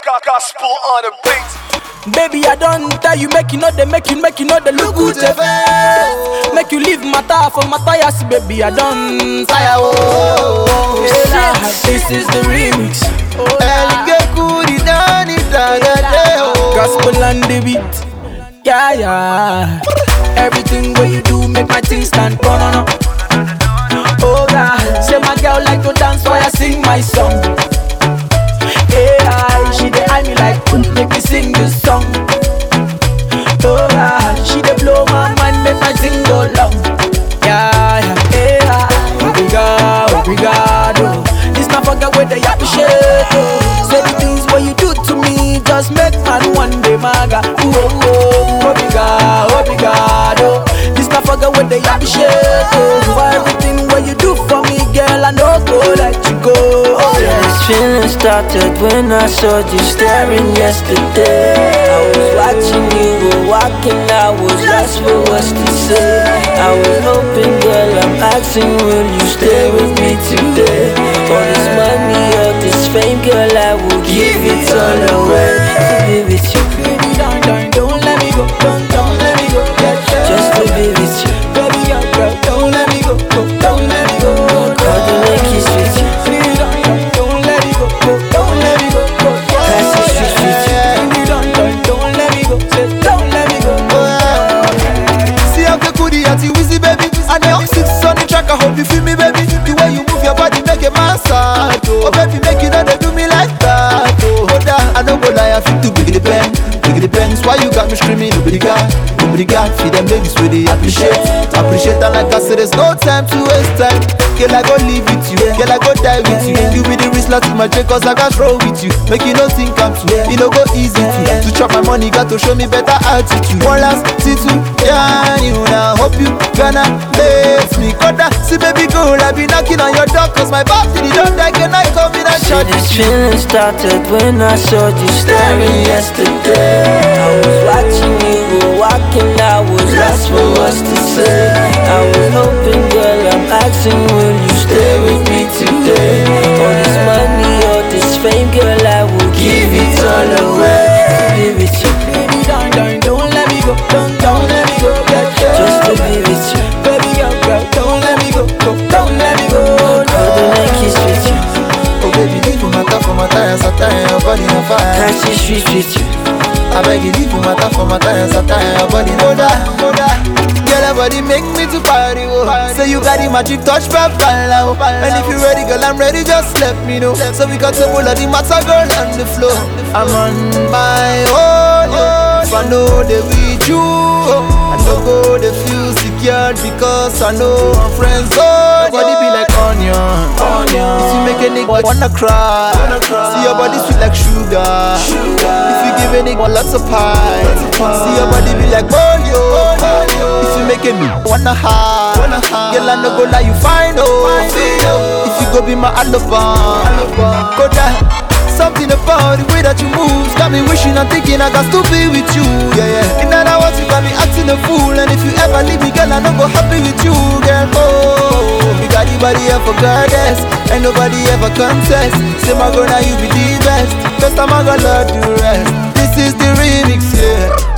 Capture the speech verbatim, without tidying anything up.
Gospel on the beat. Baby, I don't tell you, make you know they make you, make you know they look good to face. Make you leave matter for matter, yes, baby, I don't tire. Oh, yeah, this is the remix. Gospel on the beat. Yeah, yeah. Everything what you do make my things stand. No, no, no. Oh, God. Say my girl like to dance while I sing my song. Yeah, she dey eye me like make me sing this song. Oh yeah, she dey blow my mind, make my thing go long. Yeah, yeah, yeah. Obrigado, obrigado. This not forget where they appreciate. Oh. Say the things what you do to me just make man one day maga. Oh, oh, obrigado, obrigado. This not forget where they appreciate. Oh. For everything what you do for me, girl, I no go let you go. Oh, yeah. This feeling started when I saw you staring yesterday. I was watching you were walking, I was lost for what's to say. I was hoping, girl, I'm asking, will you stay with me today? All this money, all this fame, girl, I will give it all away. To be with you, baby, don't, don't, don't let me go, don't, don't let me go. Yeah, yeah. Just to be with you, baby, girl, girl, don't let me go, go, don't let me go. Cuddle and kiss with you. I hope you feel me, baby. The way you move your body make a man sad. Oh, baby, make you know they do me like that. Oh, hold on, I don't go lie, I feel too big the pen. Big the pens, why you got me screaming? Nobody got, nobody got. Feed them babies with the appreciate, appreciate. And like I said, there's no time to waste time. Girl, I go live with you, girl, I go die with you. You be the wristler to my check, cause I got roll with you. Make you no think I'm too, you know go easy to. To chop my money, got to show me better attitude. One last, see two, yeah, you now. Hope you gonna let me cut that. See baby girl, I be knocking on your door, cause my battery don't die, can I come in and shut this feeling started when I saw you staring yesterday. I was watching you were walking, I was lost for what's to say. I was hoping, girl, I'm asking, will you stay with me today? All this money, all this fame, girl, I will give it all away. To be with you, baby, don't, don't, don't let me go, don't, don't let me go. Yeah, yeah. Just to be with you, baby girl, girl, don't let me go, go, don't let me go. Cuddle and kiss with you. Oh baby, leave for matter for my tires, I tie your body on fire. Catch the street with you. I beg you, leave for matter for my tires, I tie your body on fire. Girl, your body make me to party, oh. Say you got the magic touch, papa, oh. And if you ready, girl, I'm ready, just let me know. So we got to pull out the matter, girl, on the floor. I'm on my own, oh. If I know they with you, oh. I know go they feel secure because I know I'm friends, oh. Body be like onion, onion. If you make a nigga wanna cry, wanna cry. See your body sweet like sugar, sugar. If you give a nigga lots of pie, see your body be like polio, polio. If you make a nigga wanna hide, wanna hide. Girl, I no go lie, you find oh. If you go be my alibi, go down. Something about the way that you move got me wishing and thinking I got to be with you, yeah, yeah. In other words, you got me acting a fool. And if you ever leave me, girl, I don't go happy with you, girl. Oh, you got anybody ever goddess, and nobody ever contest. Say my girl, now you be the best. Best time I gonna love the rest. This is the remix, yeah.